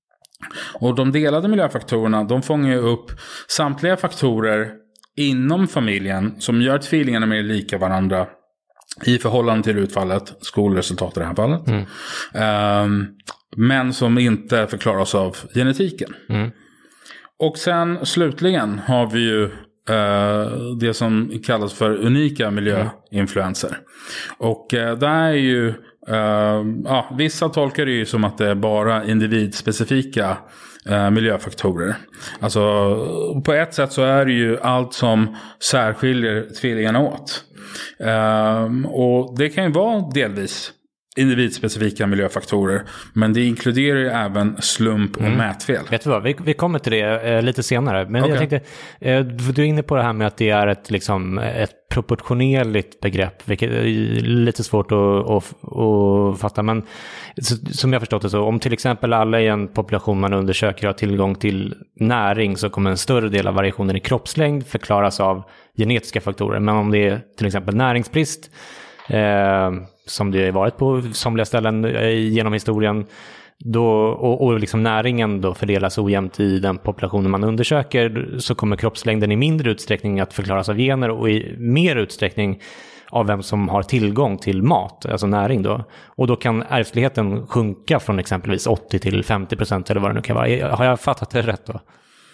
Och de delade miljöfaktorerna, de fångar ju upp samtliga faktorer inom familjen som gör tvillingarna mer lika varandra i förhållande till utfallet, skolresultat i det här fallet. Mm. Eh, men som inte förklaras av genetiken. Mm. Och sen slutligen har vi ju eh, det som kallas för unika miljöinfluenser. Mm. Och eh, där är ju eh, ja, vissa tolkar det ju som att det är bara individspecifika eh, miljöfaktorer. Alltså på ett sätt så är det ju allt som särskiljer tvillingarna åt. Eh, och det kan ju vara delvis individspecifika miljöfaktorer, men det inkluderar ju även slump och mm. mätfel. Vet du vad, vi, vi kommer till det eh, lite senare, men okay. jag tänkte, eh, du är inne på det här med att det är ett, liksom, ett proportionerligt begrepp, vilket är lite svårt att, att, att fatta, men så, som jag förstått det så, om till exempel alla i en population man undersöker har tillgång till näring, så kommer en större del av variationen i kroppslängd förklaras av genetiska faktorer, men om det är till exempel näringsbrist, Eh, som det har varit på somliga ställen genom historien, då, och, och liksom näringen då fördelas ojämnt i den populationen man undersöker, så kommer kroppslängden i mindre utsträckning att förklaras av gener och i mer utsträckning av vem som har tillgång till mat, alltså näring då. Och då kan ärftligheten sjunka från exempelvis åttio till femtio procent eller vad det nu kan vara. Har jag fattat det rätt då?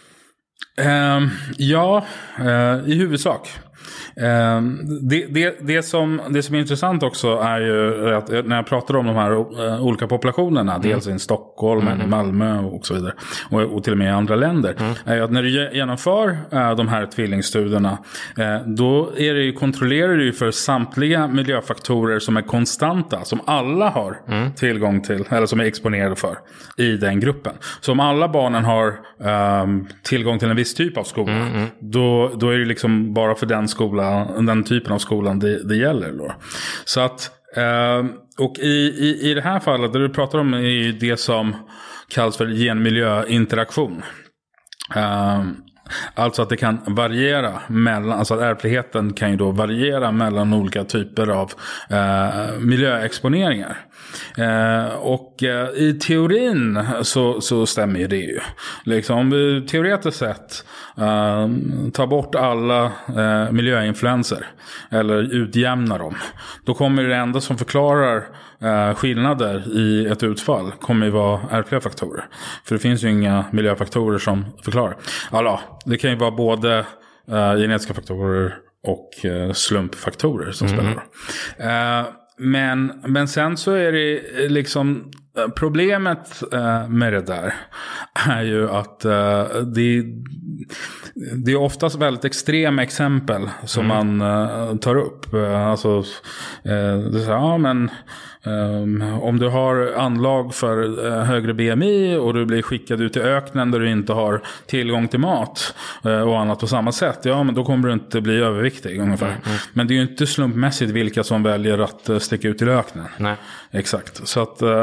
Um, ja, uh, i huvudsak. Um, det, det, det, som, det som är intressant också är ju att när jag pratar om de här uh, olika populationerna, mm. dels i Stockholm, mm. i Malmö och så vidare, och, och till och med i andra länder, mm. är att när du genomför uh, de här tvillingstudierna, uh, då är det ju, kontrollerar du för samtliga miljöfaktorer som är konstanta, som alla har mm. tillgång till, eller som är exponerade för i den gruppen. Så om alla barnen har um, tillgång till en viss typ av skola, mm. Mm. Då, då är det liksom bara för den skolan, den typen av skolan det, det gäller då. Så att eh, och i, i, i det här fallet, det du pratar om, är det som kallas för genmiljöinteraktion. Eh, alltså att det kan variera mellan, alltså att ärftligheten kan ju då variera mellan olika typer av eh, miljöexponeringar. Eh, och eh, i teorin så, så stämmer ju det ju. Liksom, om vi teoretiskt sett eh, tar bort alla eh, miljöinfluenser eller utjämnar dem, då kommer det enda som förklarar eh, skillnader i ett utfall kommer ju vara ärftliga faktorer. För det finns ju inga miljöfaktorer som förklarar. Alltså, det kan ju vara både eh, genetiska faktorer och eh, slumpfaktorer som mm. spelar. Eh, Men, men sen så är det liksom problemet uh, med det där är ju att uh, det, det är oftast väldigt extrema exempel som mm. man uh, tar upp. Uh, alltså, uh, det är så, ja men Um, om du har anlag för uh, högre B M I och du blir skickad ut i öknen där du inte har tillgång till mat uh, och annat på samma sätt, ja men då kommer du inte bli överviktig ungefär. Mm, mm. Men det är ju inte slumpmässigt vilka som väljer att uh, sticka ut i öknen. Nej. Exakt. Så att uh, det,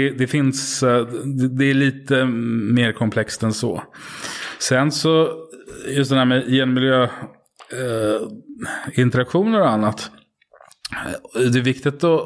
det, det finns, det, det är lite mer komplext än så. Sen så, just det här med genmiljö, eh, interaktioner och annat. Det är viktigt att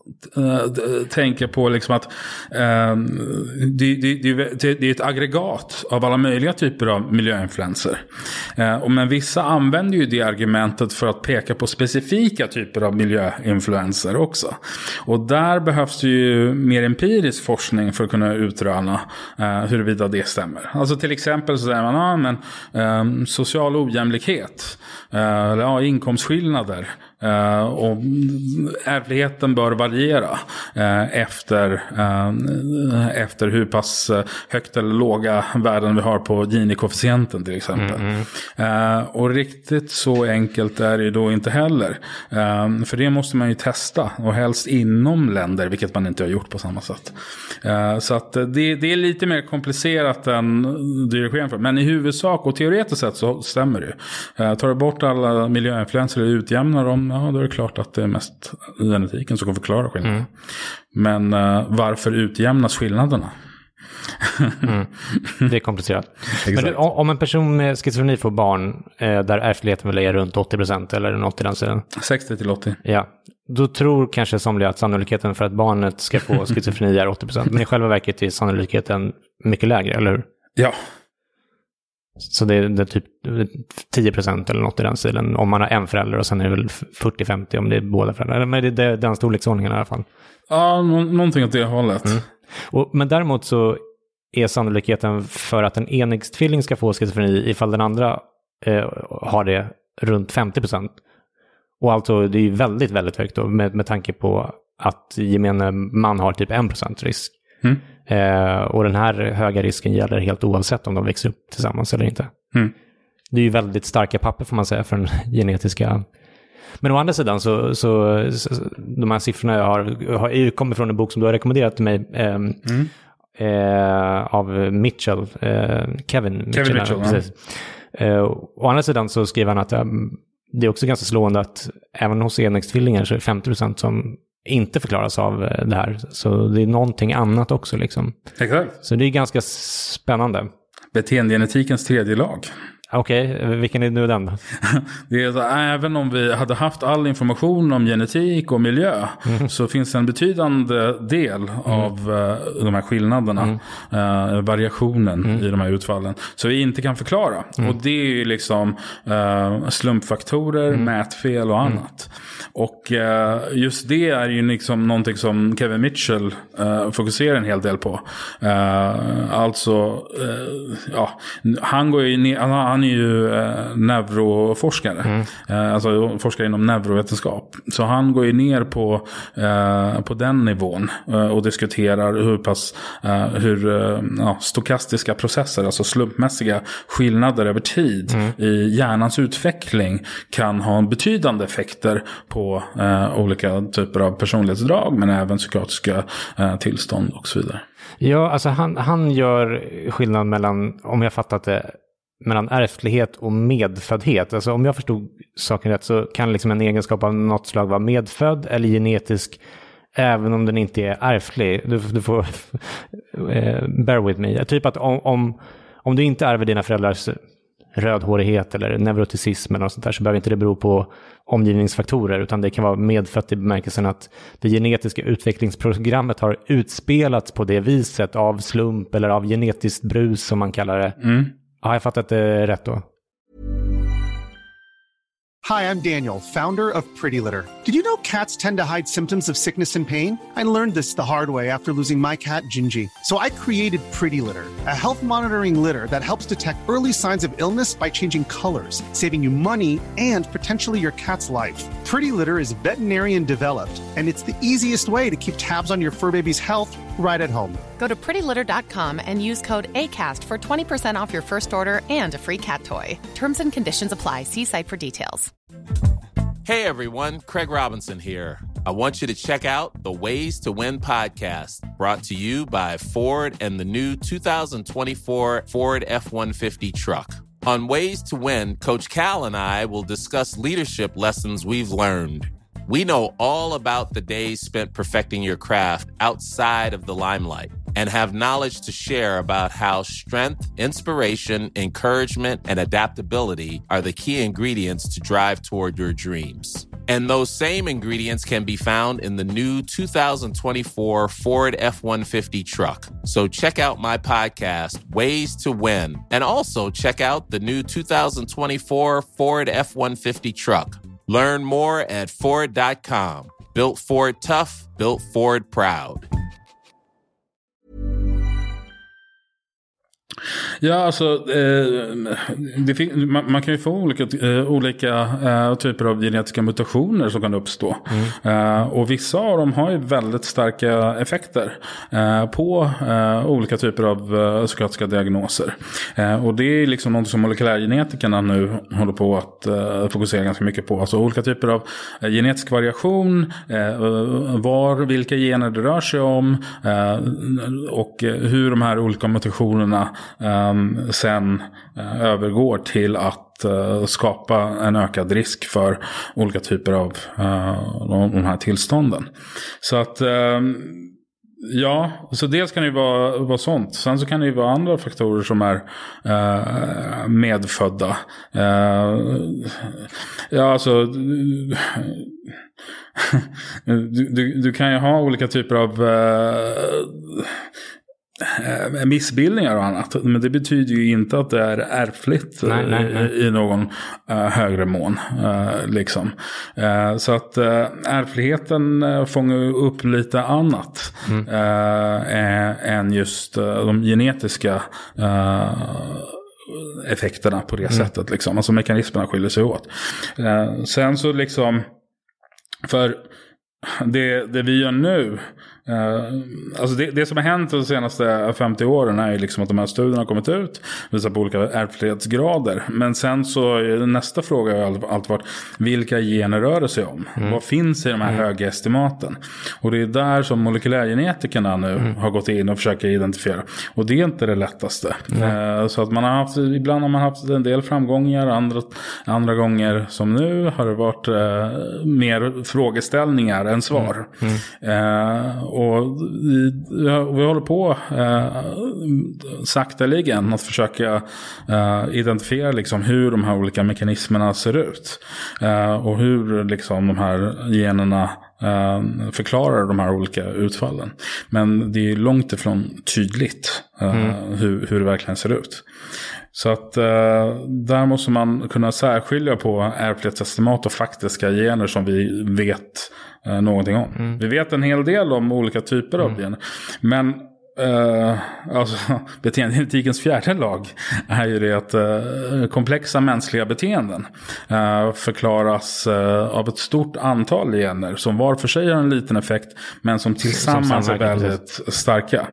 tänka på liksom att eh, det, det, det, det är ett aggregat av alla möjliga typer av miljöinfluenser. Eh, och men vissa använder ju det argumentet för att peka på specifika typer av miljöinfluenser också. Och där behövs det ju mer empirisk forskning för att kunna utröna eh, huruvida det stämmer. Alltså till exempel så säger man ah, men, eh, social ojämlikhet eh, eller ja, inkomstskillnader. Uh, och ärftligheten bör variera uh, efter, uh, efter hur pass högt eller låga värden vi har på Gini-koefficienten till exempel. Mm, mm. Uh, och riktigt så enkelt är det då inte heller. Uh, för det måste man ju testa, och helst inom länder, vilket man inte har gjort på samma sätt. Uh, så att det, det är lite mer komplicerat än dirigerande för. Men i huvudsak och teoretiskt sett så stämmer det. Uh, tar du bort alla miljöinfluenser och utjämnar dem, ja, då är det klart att det är mest genetiken som kan förklara skillnaden. Mm. Men uh, varför utjämnas skillnaderna? mm. Det är komplicerat. Men du, om en person med schizofreni får barn eh, där ärftligheten väl är runt åttio procent eller något i den sidan. sextio till åttio. Ja. Då tror kanske somliga att sannolikheten för att barnet ska få schizofreni är åttio procent. Men i själva verket är sannolikheten mycket lägre, eller hur? Ja. Så det är, det är typ tio procent eller något i den stilen om man har en förälder, och sen är det väl fyrtio femtio om det är båda föräldrar. Men det är den storleksordningen i alla fall. Ja, nå- någonting åt det hållet. Mm. Och, men däremot så är sannolikheten för att en enäggstvilling ska få schizofreni ifall den andra eh, har det runt femtio procent. Och alltså det är ju väldigt, väldigt högt då, med, med tanke på att gemene man har typ en procent risk. Mm. Eh, och den här höga risken gäller helt oavsett om de växer upp tillsammans eller inte. Mm. Det är ju väldigt starka papper får man säga för den genetiska. Men å andra sidan så, så, så de här siffrorna jag har, har kommer från en bok som du har rekommenderat till mig eh, mm. eh, av Mitchell, eh, Kevin Mitchell. Kevin Mitchell, precis. Ja. Eh, å andra sidan så skriver han att eh, det är också ganska slående att även hos enäggstvillingar så är det femtio procent som inte förklaras av det här. Så det är någonting annat också liksom. Exakt. Så det är ganska spännande. Beteendegenetikens tredje lag. Okej, okay, vilken är nu den? Det är så, även om vi hade haft all information om genetik och miljö mm. så finns en betydande del mm. av uh, de här skillnaderna, mm. uh, variationen mm. i de här utfallen, så vi inte kan förklara. Mm. Och det är ju liksom uh, slumpfaktorer, mm. mätfel och annat. Mm. Och uh, just det är ju liksom någonting som Kevin Mitchell uh, fokuserar en hel del på. Uh, alltså, uh, ja, han går ju ner, han Han är ju eh, neuroforskare. Mm. Eh, alltså forskar inom neurovetenskap. Så han går ju ner på, eh, på den nivån eh, och diskuterar hur pass eh, hur eh, ja, stokastiska processer, alltså slumpmässiga skillnader över tid mm. i hjärnans utveckling kan ha betydande effekter på eh, olika typer av personlighetsdrag, men även psykiatriska eh, tillstånd och så vidare. Ja, alltså han, han gör skillnad mellan, om jag fattat det, mellan ärftlighet och medföddhet. Alltså om jag förstod saken rätt så kan liksom en egenskap av något slag vara medfödd eller genetisk även om den inte är ärftlig. Du, du får eh, bear with me. Typ att om, om, om du inte ärver dina föräldrars rödhårighet eller neuroticism eller något sånt där, så behöver inte det bero på omgivningsfaktorer, utan det kan vara medfött i bemärkelsen att det genetiska utvecklingsprogrammet har utspelats på det viset av slump eller av genetiskt brus som man kallar det. Mm. Har jag fattat det rätt då? Hi, I'm Daniel, founder of Pretty Litter. Did you know cats tend to hide symptoms of sickness and pain? I learned this the hard way after losing my cat, Gingy. So I created Pretty Litter, a health monitoring litter that helps detect early signs of illness by changing colors, saving you money and potentially your cat's life. Pretty Litter is veterinarian developed, and it's the easiest way to keep tabs on your fur baby's health right at home. Go to pretty litter dot com and use code ACAST for twenty percent off your first order and a free cat toy. Terms and conditions apply. See site for details. Hey everyone, Craig Robinson here. I want you to check out the Ways to Win podcast, brought to you by Ford and the new two thousand twenty-four Ford F one fifty truck. On Ways to Win, Coach Cal and I will discuss leadership lessons we've learned. We know all about the days spent perfecting your craft outside of the limelight and have knowledge to share about how strength, inspiration, encouragement, and adaptability are the key ingredients to drive toward your dreams. And those same ingredients can be found in the new two thousand twenty-four Ford F one fifty truck. So check out my podcast, Ways to Win, and also check out the new two thousand twenty-four Ford F one fifty truck. Learn more at Ford dot com. Built Ford tough, built Ford proud. Ja, alltså eh, det fin- man, man kan ju få olika, eh, olika eh, typer av genetiska mutationer som kan uppstå. Mm. Eh, och vissa av dem har ju väldigt starka effekter eh, på eh, olika typer av eh, psykiatriska diagnoser. Eh, och det är liksom något som molekylärgenetikerna nu håller på att eh, fokusera ganska mycket på. Alltså olika typer av eh, genetisk variation, eh, var, vilka gener det rör sig om eh, och hur de här olika mutationerna Um, sen uh, övergår till att uh, skapa en ökad risk för olika typer av uh, de, de här tillstånden. Så att um, ja, så dels kan det ju vara, vara sånt. Sen så kan det ju vara andra faktorer som är uh, medfödda. Uh, ja, alltså du, du, du kan ju ha olika typer av uh, missbildningar och annat, men det betyder ju inte att det är ärftligt nej, nej, nej. I, i någon uh, högre mån uh, liksom. Uh, så att uh, ärftligheten uh, fångar upp lite annat mm. uh, än just uh, de genetiska uh, effekterna på det mm. sättet liksom. Alltså mekanismerna skiljer sig åt. Uh, sen så liksom för det, det vi gör nu Uh, alltså det, det som har hänt de senaste femtio åren är ju liksom att de här studierna har kommit ut, visar på olika ärftlighetsgrader, men sen så nästa fråga har alltid varit vilka gener rör det sig om? Mm. Vad finns i de här mm. höga estimaten? Och det är där som molekylärgenetikerna nu mm. har gått in och försöker identifiera, och det är inte det lättaste. Mm. Uh, så att man har haft, ibland har man haft en del framgångar, andra, andra gånger som nu har det varit uh, mer frågeställningar än svar. Mm. Mm. Uh, Och vi, vi håller på eh, sakteligen att försöka eh, identifiera liksom hur de här olika mekanismerna ser ut. Eh, och hur liksom de här generna eh, förklarar de här olika utfallen. Men det är långt ifrån tydligt eh, mm. hur, hur det verkligen ser ut. Så att eh, där måste man kunna särskilja på ärftlighetsestimat och faktiska gener som vi vet eh, någonting om. Mm. Vi vet en hel del om olika typer mm. av gener. Men eh, alltså, beteendegenetikens fjärde lag är ju det att eh, komplexa mänskliga beteenden eh, förklaras eh, av ett stort antal gener som var för sig har en liten effekt men som tillsammans som är väldigt starka.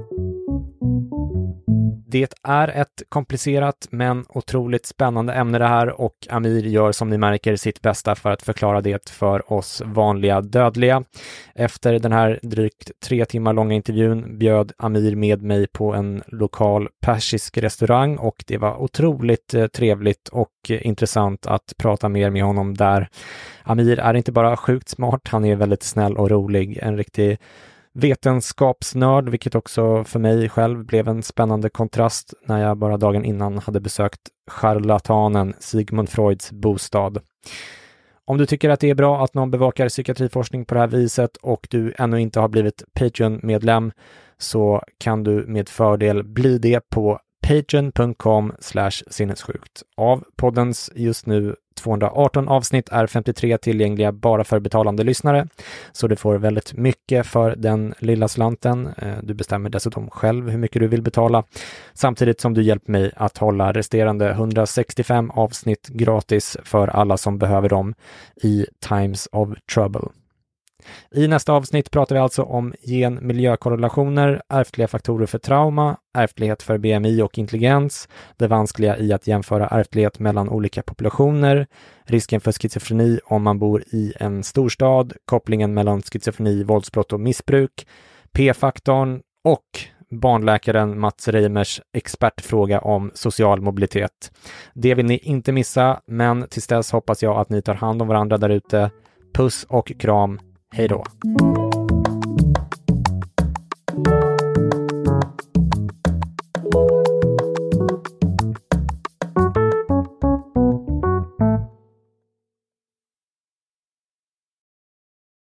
Det är ett komplicerat men otroligt spännande ämne det här, och Amir gör som ni märker sitt bästa för att förklara det för oss vanliga dödliga. Efter den här drygt tre timmar långa intervjun bjöd Amir med mig på en lokal persisk restaurang, och det var otroligt trevligt och intressant att prata mer med honom där. Amir är inte bara sjukt smart, han är väldigt snäll och rolig, en riktig vetenskapsnörd, vilket också för mig själv blev en spännande kontrast när jag bara dagen innan hade besökt charlatanen Sigmund Freuds bostad. Om du tycker att det är bra att någon bevakar psykiatriforskning på det här viset och du ännu inte har blivit Patreon-medlem, så kan du med fördel bli det på patreon punkt com slash sinnessjukt. Av poddens just nu tvåhundraarton avsnitt är femtiotre tillgängliga bara för betalande lyssnare, så du får väldigt mycket för den lilla slanten. Du bestämmer dessutom själv hur mycket du vill betala, samtidigt som du hjälper mig att hålla resterande hundrasextiofem avsnitt gratis för alla som behöver dem i times of trouble. I nästa avsnitt pratar vi alltså om gen-miljökorrelationer, ärftliga faktorer för trauma, ärftlighet för B M I och intelligens, det vanskliga i att jämföra ärftlighet mellan olika populationer, risken för schizofreni om man bor i en storstad, kopplingen mellan schizofreni, våldsbrott och missbruk, P-faktorn och barnläkaren Mats Reimers expertfråga om social mobilitet. Det vill ni inte missa, men tills dess hoppas jag att ni tar hand om varandra där ute. Puss och kram. Hej då!